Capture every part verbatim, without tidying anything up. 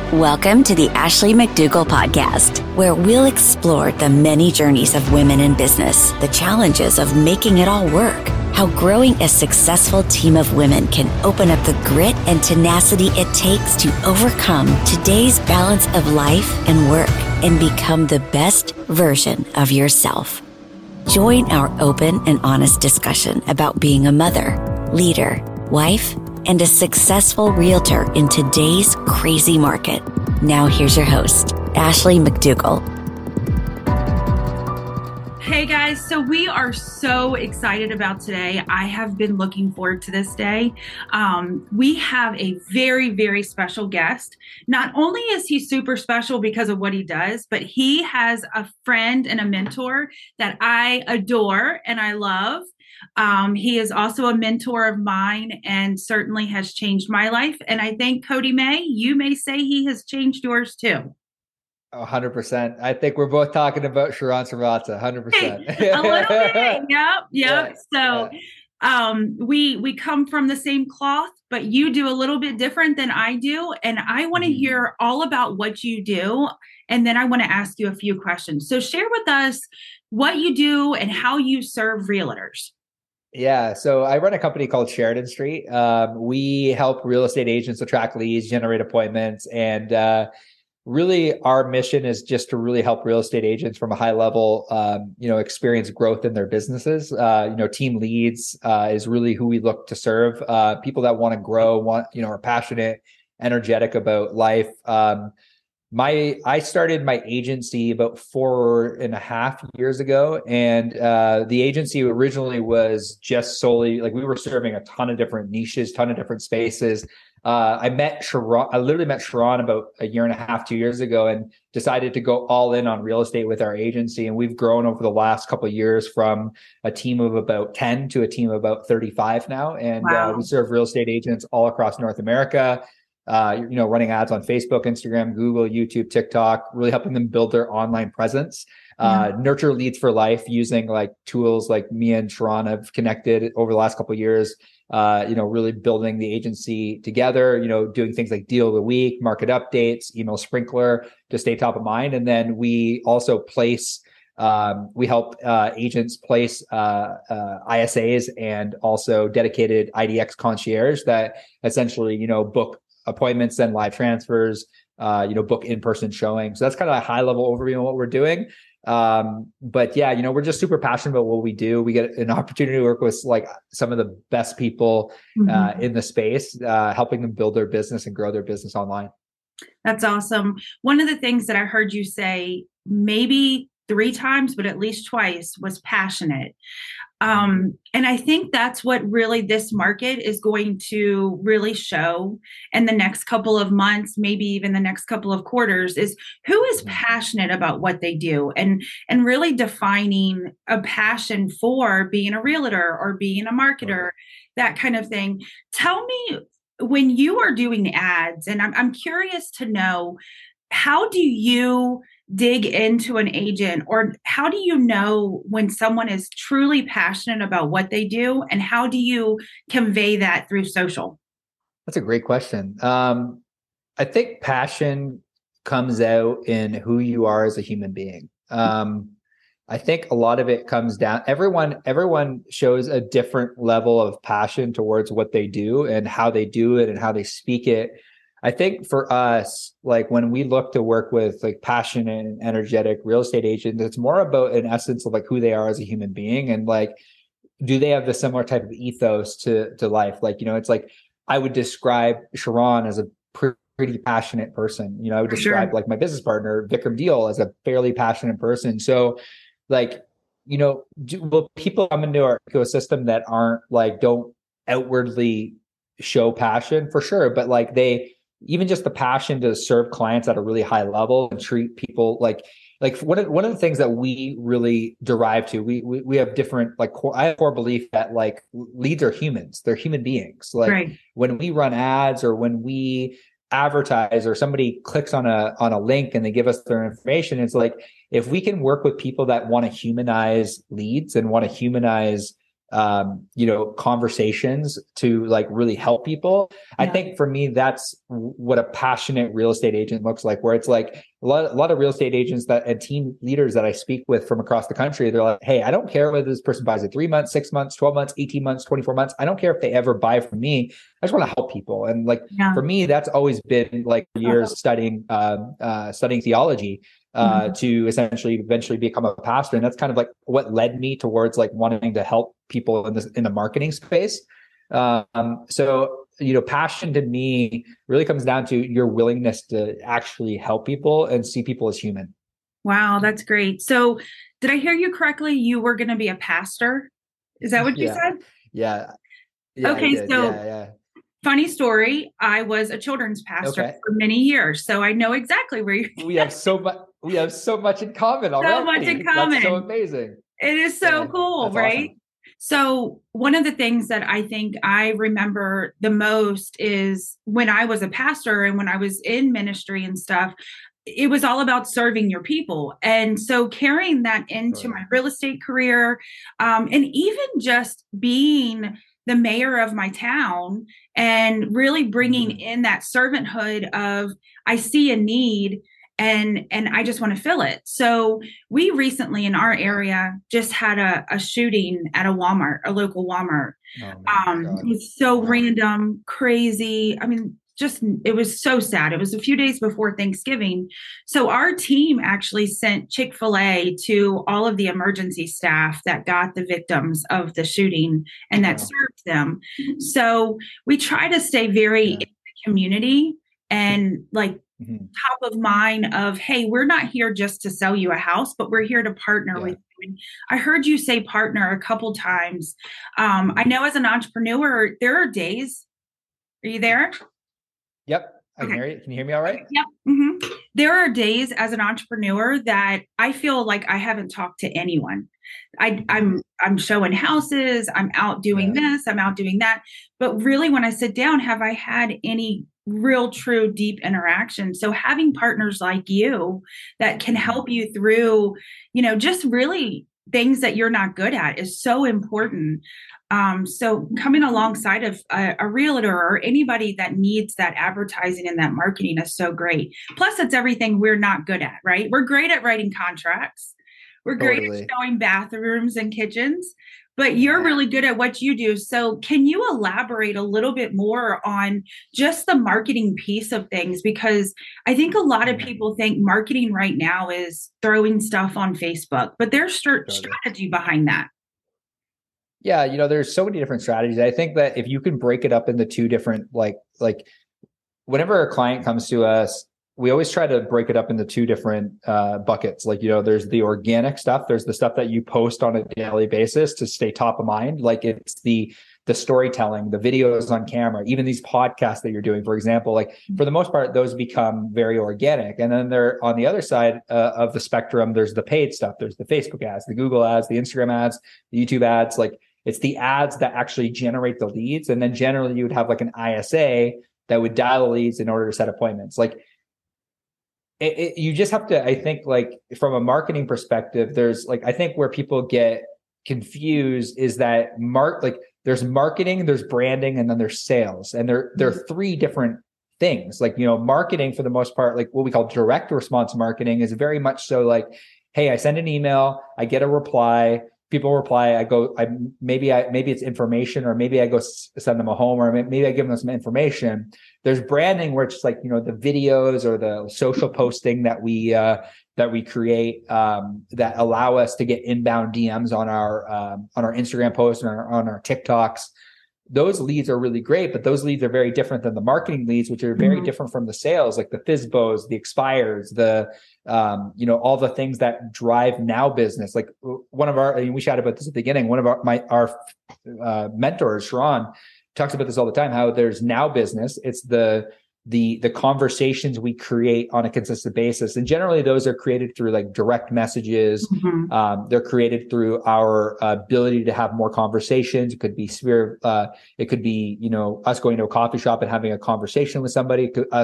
Welcome to the Ashley McDougall podcast, where we'll explore the many journeys of women in business, the challenges of making it all work, how growing a successful team of women can open up the grit and tenacity it takes to overcome today's balance of life and work and become the best version of yourself. Join our open and honest discussion about being a mother, leader, wife, and a successful realtor in today's crazy market. Now here's your host, Ashley McDougall. Hey guys, so we are so excited about today. I have been looking forward to this day. Um, we have a very, very special guest. Not only is he super special because of what he does, but he has a friend and a mentor that I adore and I love. Um, he is also a mentor of mine and certainly has changed my life. And I think, Cody May, you may say he has changed yours too. one hundred percent. I think we're both talking about Sharron Srivatsaa, one hundred percent. Hey, a little bit. Yep. Yep. Yeah, so yeah. um, we we come from the same cloth, but you do a little bit different than I do. And I want to Mm-hmm. hear all about what you do. And then I want to ask you a few questions. So share with us what you do and how you serve realtors. Yeah. So I run a company called Sheridan Street. Um, we help real estate agents attract leads, generate appointments, and uh, really our mission is just to really help real estate agents from a high level, um, you know, experience growth in their businesses. Uh, you know, team leads uh, is really who we look to serve. Uh, people that want to grow, want, you know, are passionate, energetic about life. Um, My, I started my agency about four and a half years ago. And uh, the agency originally was just solely like we were serving a ton of different niches, ton of different spaces. Uh, I met Sharron, I literally met Sharron about a year and a half, two years ago, and decided to go all in on real estate with our agency. And we've grown over the last couple of years from a team of about ten to a team of about thirty-five now. And Wow. uh, we serve real estate agents all across North America. Uh, you know, running ads on Facebook, Instagram, Google, YouTube, TikTok, really helping them build their online presence, uh, Yeah. nurture leads for life using like tools like me and Sharron have connected over the last couple of years, uh, you know, really building the agency together, you know, doing things like deal of the week, market updates, email sprinkler to stay top of mind. And then we also place Um, we help uh, agents place uh, uh, I S As and also dedicated I D X concierge that essentially, you know, book appointments and live transfers, uh, you know, book in-person showings. So that's kind of a high level overview of what we're doing. Um, but yeah, you know, we're just super passionate about what we do. We get an opportunity to work with like some of the best people uh, Mm-hmm. in the space, uh, helping them build their business and grow their business online. That's awesome. One of the things that I heard you say maybe three times, but at least twice, was passionate. Um, and I think that's what really this market is going to really show in the next couple of months, maybe even the next couple of quarters, is who is passionate about what they do, and and really defining a passion for being a realtor or being a marketer, that kind of thing. Tell me, when you are doing ads, and I'm I'm curious to know, how do you dig into an agent, or how do you know when someone is truly passionate about what they do, and how do you convey that through social? That's a great question. Um, I think passion comes out in who you are as a human being. Um, I think a lot of it comes down, everyone, everyone shows a different level of passion towards what they do and how they do it and how they speak it. I think for us, like when we look to work with like passionate and energetic real estate agents, it's more about an essence of like who they are as a human being, and like, do they have the similar type of ethos to, to life? Like, you know, it's like, I would describe Sharron as a pre- pretty passionate person. You know, I would For describe sure. like my business partner, Vikram Deal, as a fairly passionate person. So like, you know, do, will people come into our ecosystem that aren't like, don't outwardly show passion? For sure. But like they, even just the passion to serve clients at a really high level and treat people like, like one of, one of the things that we really derive to, we, we, we have different, like core, I have core belief that like leads are humans, they're human beings. Like Right. when we run ads or when we advertise or somebody clicks on a, on a link and they give us their information, it's like, if we can work with people that want to humanize leads and want to humanize um, you know, conversations to like really help people. Yeah. I think for me, that's what a passionate real estate agent looks like, where it's like a lot, a lot of real estate agents that and team leaders that I speak with from across the country, they're like, hey, I don't care whether this person buys it three months, six months, twelve months, eighteen months, twenty-four months. I don't care if they ever buy from me. I just want to help people. And like, yeah. for me, that's always been like years uh-huh. studying, um, uh, studying theology. Uh, mm-hmm. to essentially eventually become a pastor. And that's kind of like what led me towards like wanting to help people in this, in the marketing space. Um, so, you know, passion to me really comes down to your willingness to actually help people and see people as human. Wow, that's great. So did I hear you correctly? You were going to be a pastor? Is that what you yeah. said? Yeah. yeah okay. So yeah, yeah. funny story. I was a children's pastor okay. for many years, so I know exactly where you're. We have so much. We have so much in common already. So much in common. That's so amazing. It is so yeah, cool, right? Awesome. So one of the things that I think I remember the most is when I was a pastor and when I was in ministry and stuff, it was all about serving your people. And so carrying that into my real estate career, um, and even just being the mayor of my town and really bringing mm-hmm. in that servanthood of, I see a need and, and I just want to fill it. So we recently in our area just had a, a shooting at a Walmart, a local Walmart. Oh um, it was so wow. random, crazy. I mean, just, it was so sad. It was a few days before Thanksgiving. So our team actually sent Chick-fil-A to all of the emergency staff that got the victims of the shooting and that wow. served them. So we try to stay very yeah. in the community and like mm-hmm. top of mind of, hey, we're not here just to sell you a house, but we're here to partner yeah. with you. And I heard you say partner a couple times. Um, I know as an entrepreneur, there are days. Are you there? Yep. I okay. can hear you. Can you hear me all right? Yep. Mm-hmm. There are days as an entrepreneur that I feel like I haven't talked to anyone. I, I'm I'm showing houses. I'm out doing yeah. this. I'm out doing that. But really, when I sit down, have I had any real, true, deep interaction? So having partners like you that can help you through, you know, just really things that you're not good at is so important. Um, so coming alongside of a, a realtor or anybody that needs that advertising and that marketing is so great. Plus, it's everything we're not good at, right? We're great at writing contracts. We're great totally. at showing bathrooms and kitchens, but you're really good at what you do. So can you elaborate a little bit more on just the marketing piece of things? Because I think a lot of people think marketing right now is throwing stuff on Facebook, but there's st- strategy behind that. Yeah, you know, there's so many different strategies. I think that if you can break it up into two different, like, like whenever a client comes to us, we always try to break it up into two different uh, buckets. Like, you know, there's the organic stuff. There's the stuff that you post on a daily basis to stay top of mind. Like it's the the storytelling, the videos on camera, even these podcasts that you're doing, for example. Like for the most part, those become very organic. And then there, on the other side uh, of the spectrum, there's the paid stuff. There's the Facebook ads, the Google ads, the Instagram ads, the YouTube ads. Like it's the ads that actually generate the leads. And then generally you would have like an I S A that would dial the leads in order to set appointments. Like it, it, you just have to, I think, like from a marketing perspective, there's like, I think where people get confused is that mark, like there's marketing, there's branding, and then there's sales. And there, there are three different things. Like, you know, marketing for the most part, like what we call direct response marketing is very much so like, hey, I send an email, I get a reply, people reply, I go, I maybe I maybe it's information, or maybe I go s- send them a home, or maybe I give them some information. There's branding where it's like, you know, the videos or the social posting that we uh, that we create um, that allow us to get inbound D Ms on our um, on our Instagram posts and our, on our TikToks. Those leads are really great, but those leads are very different than the marketing leads, which are very mm-hmm. different from the sales, like the F S B Os, the expires, the, um, you know, all the things that drive now business. Like one of our, I mean, we chatted about this at the beginning. One of our, my, our uh, mentors, Sharon, talks about this all the time, how there's now business. It's the, the, the conversations we create on a consistent basis. And generally those are created through like direct messages. Mm-hmm. Um, they're created through our uh, ability to have more conversations. It could be sphere, uh, it could be, you know, us going to a coffee shop and having a conversation with somebody, it could, us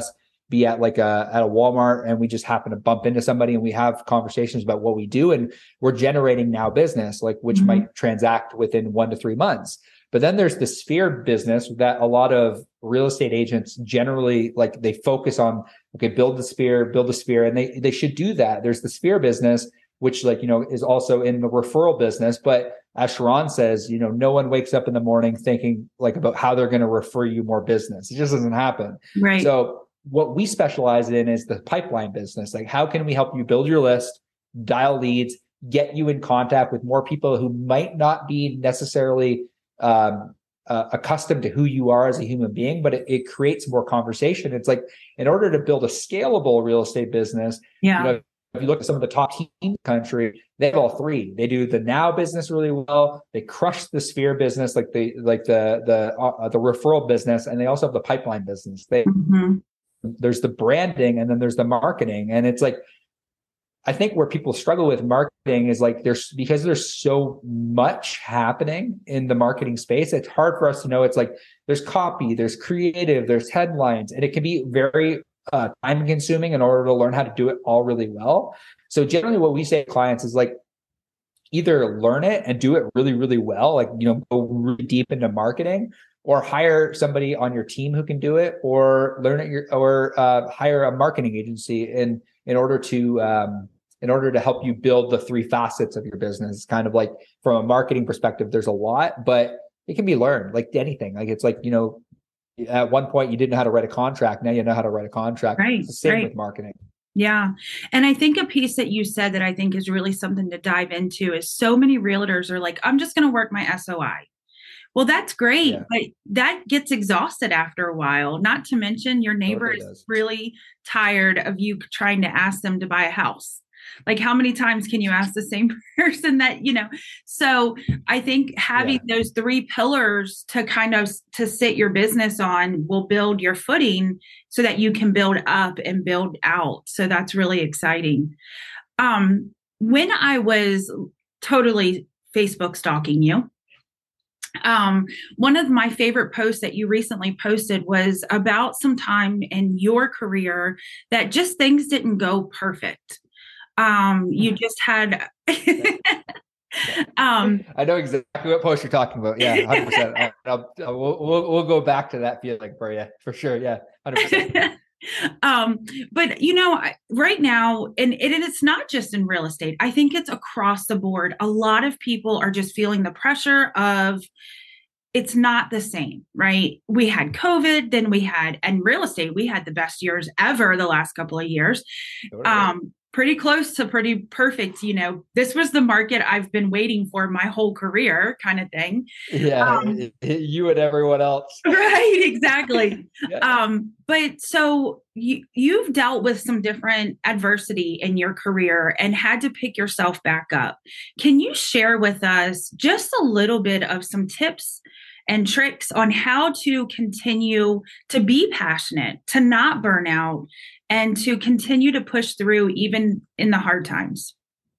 be at like a at a Walmart and we just happen to bump into somebody and we have conversations about what we do and we're generating now business, like which mm-hmm. might transact within one to three months. But then there's the sphere business that a lot of real estate agents generally like they focus on, okay, build the sphere, build the sphere, and they they should do that. There's the sphere business, which like, you know, is also in the referral business. But as Sharon says, you know, no one wakes up in the morning thinking like about how they're going to refer you more business. It just doesn't happen. Right. So what we specialize in is the pipeline business. Like, how can we help you build your list, dial leads, get you in contact with more people who might not be necessarily um, uh, accustomed to who you are as a human being, but it, it creates more conversation. It's like, in order to build a scalable real estate business, yeah. you know, if you look at some of the top teams in the country, they have all three. They do the now business really well. They crush the sphere business, like the like the the uh, the referral business, and they also have the pipeline business. They mm-hmm. There's the branding, and then there's the marketing, and it's like, I think where people struggle with marketing is like there's because there's so much happening in the marketing space. It's hard for us to know. It's like there's copy, there's creative, there's headlines, and it can be very uh, time consuming in order to learn how to do it all really well. So generally what we say to clients is like, either learn it and do it really, really well, like, you know, go really deep into marketing, or hire somebody on your team who can do it, or learn it your, or uh, hire a marketing agency in, in order to, um, in order to help you build the three facets of your business. It's kind of like from a marketing perspective, there's a lot, but it can be learned like anything. Like it's like, you know, at one point you didn't know how to write a contract. Now you know how to write a contract. Right. It's the same right. with marketing. Yeah. And I think a piece that you said that I think is really something to dive into is so many realtors are like, I'm just going to work my S O I. Well, that's great, yeah. but that gets exhausted after a while. Not to mention your neighbor totally is does. really tired of you trying to ask them to buy a house. Like, how many times can you ask the same person that, you know? So I think having yeah. those three pillars to kind of to sit your business on will build your footing so that you can build up and build out. So that's really exciting. Um, when I was totally Facebook stalking you, Um, one of my favorite posts that you recently posted was about some time in your career that just things didn't go perfect. Um, you just had, um, I know exactly what post you're talking about. Yeah. one hundred percent. I'll, I'll, we'll, we'll, we'll go back to that feeling for you for sure. Yeah. one hundred percent. um, but you know, right now, and it, it's not just in real estate, I think it's across the board. A lot of people are just feeling the pressure of, it's not the same, right? We had COVID, then we had, and real estate, we had the best years ever the last couple of years. Sure. Um, pretty close to pretty perfect. You know, this was the market I've been waiting for my whole career kind of thing. Yeah. Um, you and everyone else. Right. Exactly. yeah. Um, but so you, you've dealt with some different adversity in your career and had to pick yourself back up. Can you share with us just a little bit of some tips and tricks on how to continue to be passionate, to not burn out, and to continue to push through even in the hard times?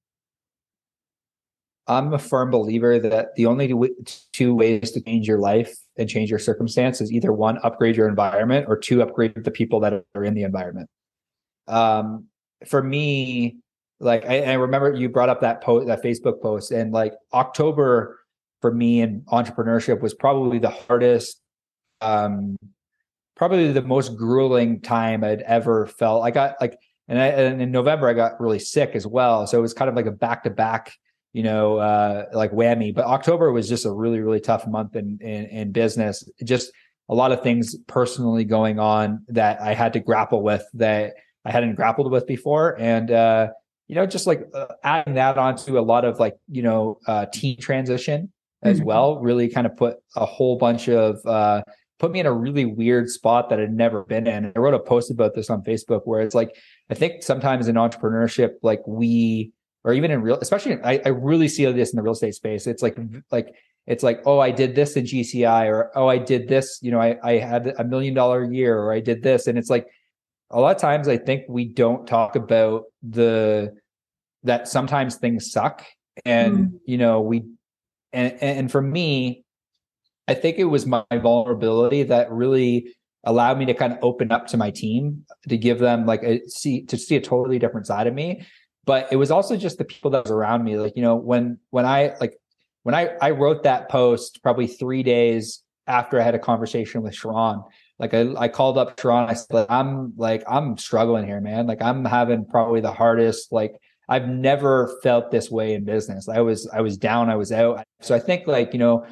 I'm a firm believer that the only two ways to change your life and change your circumstances, either one, upgrade your environment, or two, upgrade the people that are in the environment. Um, for me, like I, I remember you brought up that post, that Facebook post, and like October for me in entrepreneurship was probably the hardest, um, probably the most grueling time I'd ever felt. I got like, and, I, and in November I got really sick as well. So it was kind of like a back to back, you know, uh, like whammy. But October was just a really, really tough month in, in, in business. Just a lot of things personally going on that I had to grapple with that I hadn't grappled with before. And, uh, you know, just like uh, adding that onto a lot of like, you know, uh, team transition as mm-hmm. well, really kind of put a whole bunch of, uh, put me in a really weird spot that I'd never been in. I wrote a post about this on Facebook where it's like, I think sometimes in entrepreneurship, like we, or even in real, especially, I, I really see this in the real estate space. It's like, like, it's like, oh, I did this in G C I, or, oh, I did this, you know, I, I had a million dollar year, or I did this. And it's like, a lot of times I think we don't talk about the, that sometimes things suck. And, mm. you know, we, and, and for me, I think it was my vulnerability that really allowed me to kind of open up to my team, to give them like a see to see a totally different side of me. But it was also just the people that was around me. Like, you know, when when I like when I I wrote that post probably three days after I had a conversation with Sharon. Like I, I called up Sharon. I said, I'm like, I'm struggling here, man. Like I'm having probably the hardest, like I've never felt this way in business. I was, I was down, I was out. So I think like, you know,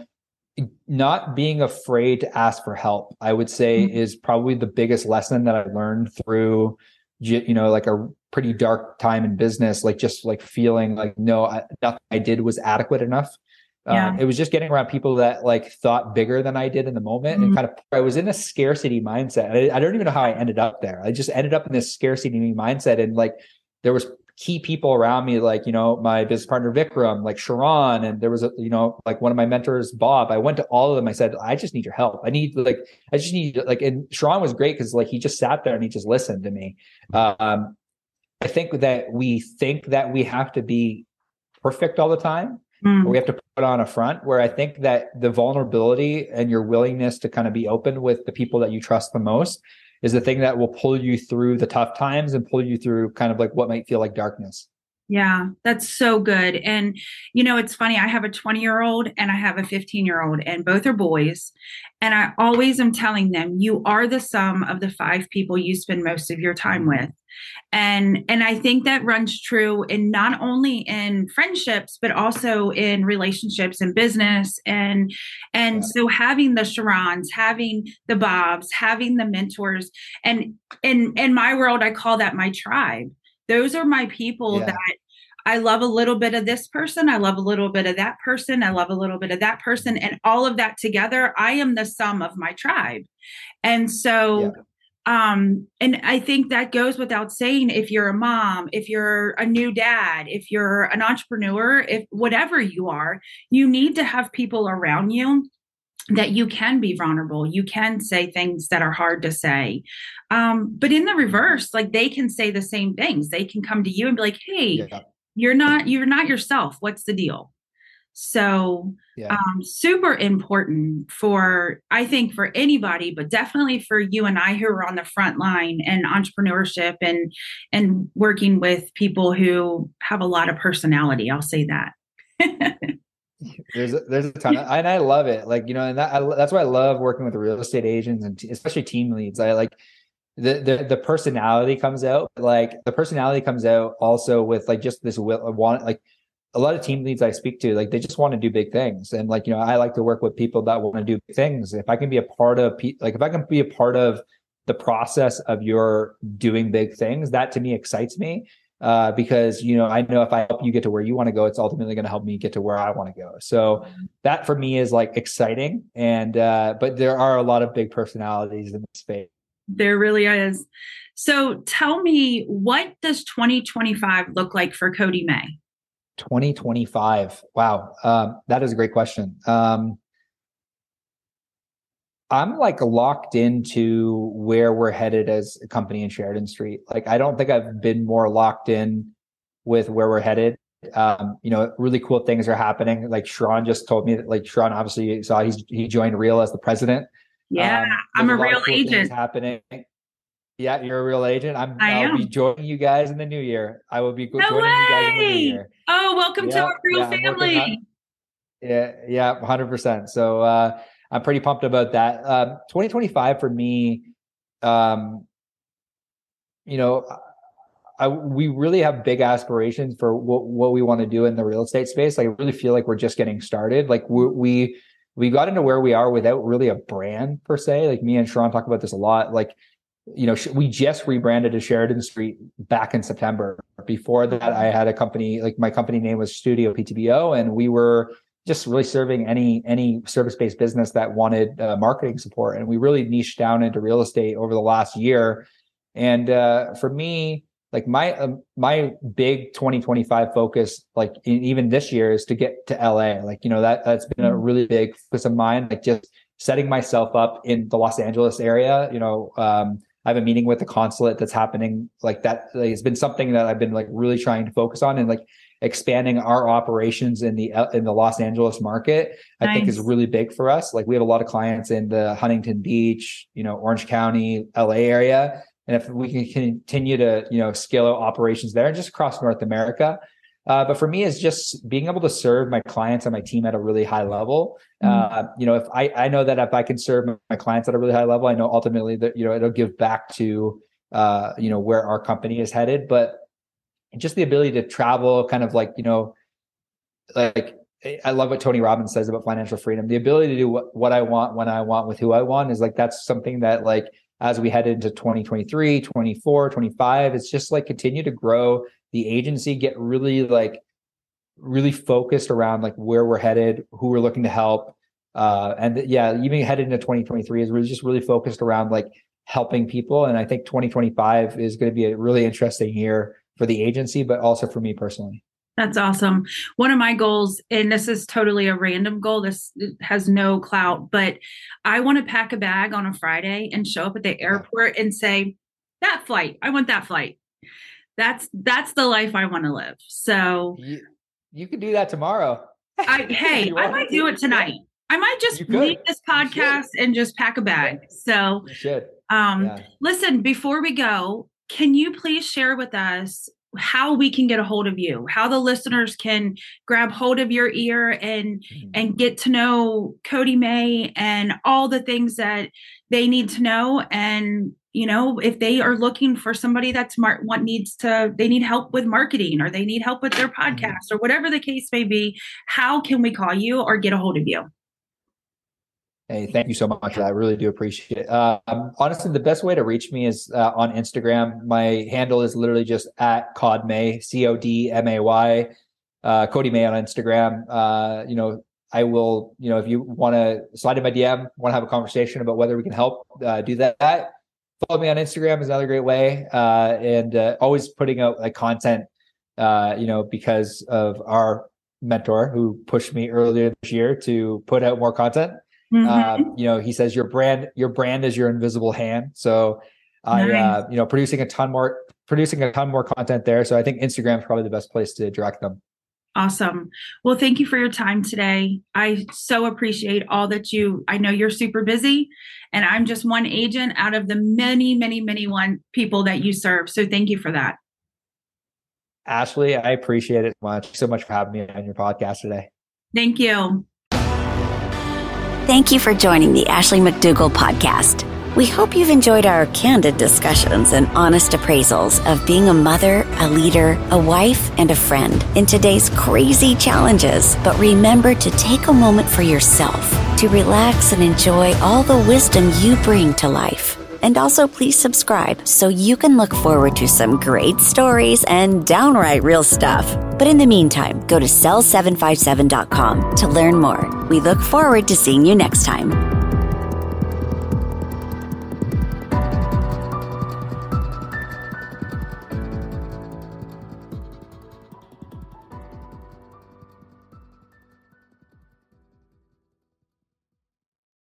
not being afraid to ask for help, I would say mm-hmm. is probably the biggest lesson that I learned through, you know, like a pretty dark time in business, like just like feeling like, no, I, nothing I did was adequate enough. Yeah. Um, it was just getting around people that like thought bigger than I did in the moment. Mm-hmm. And kind of, I was in a scarcity mindset. I, I don't even know how I ended up there. I just ended up in this scarcity mindset. And like, there was key people around me, like, you know, my business partner, Vikram, like Sharon. And there was a, you know, like one of my mentors, Bob. I went to all of them. I said, I just need your help. I need like, I just need like, and Sharon was great because like, he just sat there and he just listened to me. Um, I think that we think that we have to be perfect all the time. Mm. We have to put on a front, where I think that the vulnerability and your willingness to kind of be open with the people that you trust the most is the thing that will pull you through the tough times and pull you through kind of like what might feel like darkness. Yeah, that's so good. And, you know, it's funny. I have a twenty year old and I have a fifteen year old, and both are boys. And I always am telling them, you are the sum of the five people you spend most of your time with. And, and I think that runs true in not only in friendships, but also in relationships and business. And, and yeah. so having the Sharons, having the Bobs, having the mentors, and in, in my world, I call that my tribe. Those are my people yeah. that I love a little bit of this person. I love a little bit of that person. I love a little bit of that person. And all of that together, I am the sum of my tribe. And so, yeah. um, and I think that goes without saying, if you're a mom, if you're a new dad, if you're an entrepreneur, if whatever you are, you need to have people around you that you can be vulnerable. You can say things that are hard to say. Um, but in the reverse, like they can say the same things. They can come to you and be like, hey, yeah. you're not, you're not yourself. What's the deal? So yeah. um, super important for, I think for anybody, but definitely for you and I who are on the front line and entrepreneurship and, and working with people who have a lot of personality. I'll say that. There's a, there's a ton of, and I love it. Like, you know, and that, I, that's why I love working with real estate agents and t- especially team leads. I like the, the, the personality comes out, like the personality comes out also with like, just this will want, like a lot of team leads I speak to, like, they just want to do big things. And like, you know, I like to work with people that want to do big things. If I can be a part of, like, if I can be a part of the process of your doing big things, that to me excites me. Uh, because, you know, I know if I help you get to where you want to go, it's ultimately going to help me get to where I want to go. So that for me is like exciting. And, uh, but there are a lot of big personalities in the space. There really is. So tell me, what does twenty twenty-five look like for Cody May? twenty twenty-five. Wow. Um, that is a great question. Um, I'm like locked into where we're headed as a company in Sheridan Street. Like, I don't think I've been more locked in with where we're headed. Um, you know, really cool things are happening. Like Sharon just told me that, like Sharon obviously saw he's, he joined Real as the president. Yeah. Um, I'm a, a real cool agent happening. Yeah. You're a real agent. I'm, I I'll am. be joining you guys in the new year. I will be no joining way. you guys in the new year. Oh, welcome yeah, to our real yeah, family. Yeah. Yeah. one hundred percent. So, uh, I'm pretty pumped about that. Um, twenty twenty-five for me, um, you know, I, we really have big aspirations for what, what we want to do in the real estate space. Like, I really feel like we're just getting started. Like we, we, we got into where we are without really a brand per se. Like me and Sharon talk about this a lot. Like, you know, we just rebranded to Sheridan Street back in September. Before that, I had a company, like my company name was Studio P T B O, and we were just really serving any any service-based business that wanted uh, marketing support. And we really niched down into real estate over the last year. And uh, for me, like my um, my big twenty twenty-five focus, like in, even this year, is to get to L A. Like, you know, that that's been a really big focus of mine. Like just setting myself up in the Los Angeles area. You know, um, I have a meeting with the consulate that's happening. Like that like, it's been something that I've been like really trying to focus on, and like expanding our operations in the in the Los Angeles market. I nice. think is really big for us. Like we have a lot of clients in the Huntington Beach, you know, Orange County, L A area. And if we can continue to, you know, scale out operations there and just across North America. Uh, but for me, it's just being able to serve my clients and my team at a really high level. Mm-hmm. Uh, you know, if I, I know that if I can serve my clients at a really high level, I know ultimately that, you know, it'll give back to, uh, you know, where our company is headed. But just the ability to travel, kind of like, you know, like I love what Tony Robbins says about financial freedom. The ability to do what, what I want, when I want, with who I want is like, that's something that like, as we head into twenty twenty-three, twenty-four, twenty-five, it's just like continue to grow the agency, get really like, really focused around like where we're headed, who we're looking to help. Uh, and yeah, even headed into twenty twenty-three is we're just really focused around like helping people. And I think twenty twenty-five is going to be a really interesting year for the agency, but also for me personally. That's awesome. One of my goals, and this is totally a random goal, this has no clout, but I want to pack a bag on a Friday and show up at the airport and say, that flight, I want that flight. That's, that's the life I want to live. So you, you can do that tomorrow. I, hey, I might do it tonight. I might just leave this podcast and just pack a bag. So, you should. Um, yeah. Listen, before we go, can you please share with us how we can get a hold of you, how the listeners can grab hold of your ear and mm-hmm. and get to know Cody May and all the things that they need to know. And, you know, if they are looking for somebody that's smart, what needs to, they need help with marketing, or they need help with their podcast, mm-hmm. or whatever the case may be, how can we call you or get a hold of you? Hey, thank you so much for that. I really do appreciate it. Um, honestly, the best way to reach me is uh, on Instagram. My handle is literally just at Cod May, C O D M A Y, uh, Cody May on Instagram. Uh, you know, I will, you know, if you want to slide in my D M, want to have a conversation about whether we can help, uh, do that. Follow me on Instagram is another great way. Uh, and uh, always putting out like content, uh, you know, because of our mentor who pushed me earlier this year to put out more content. Mm-hmm. Uh, you know, he says your brand, your brand is your invisible hand. So I, nice. uh, you know, producing a ton more, producing a ton more content there. So I think Instagram is probably the best place to direct them. Awesome. Well, thank you for your time today. I so appreciate all that you, I know you're super busy, and I'm just one agent out of the many, many, many one people that you serve. So thank you for that. Ashley, I appreciate it much. So much for having me on your podcast today. Thank you. Thank you for joining the Ashley McDougall podcast. We hope you've enjoyed our candid discussions and honest appraisals of being a mother, a leader, a wife, and a friend in today's crazy challenges. But remember to take a moment for yourself to relax and enjoy all the wisdom you bring to life. And also please subscribe so you can look forward to some great stories and downright real stuff. But in the meantime, go to sell seven five seven dot com to learn more. We look forward to seeing you next time.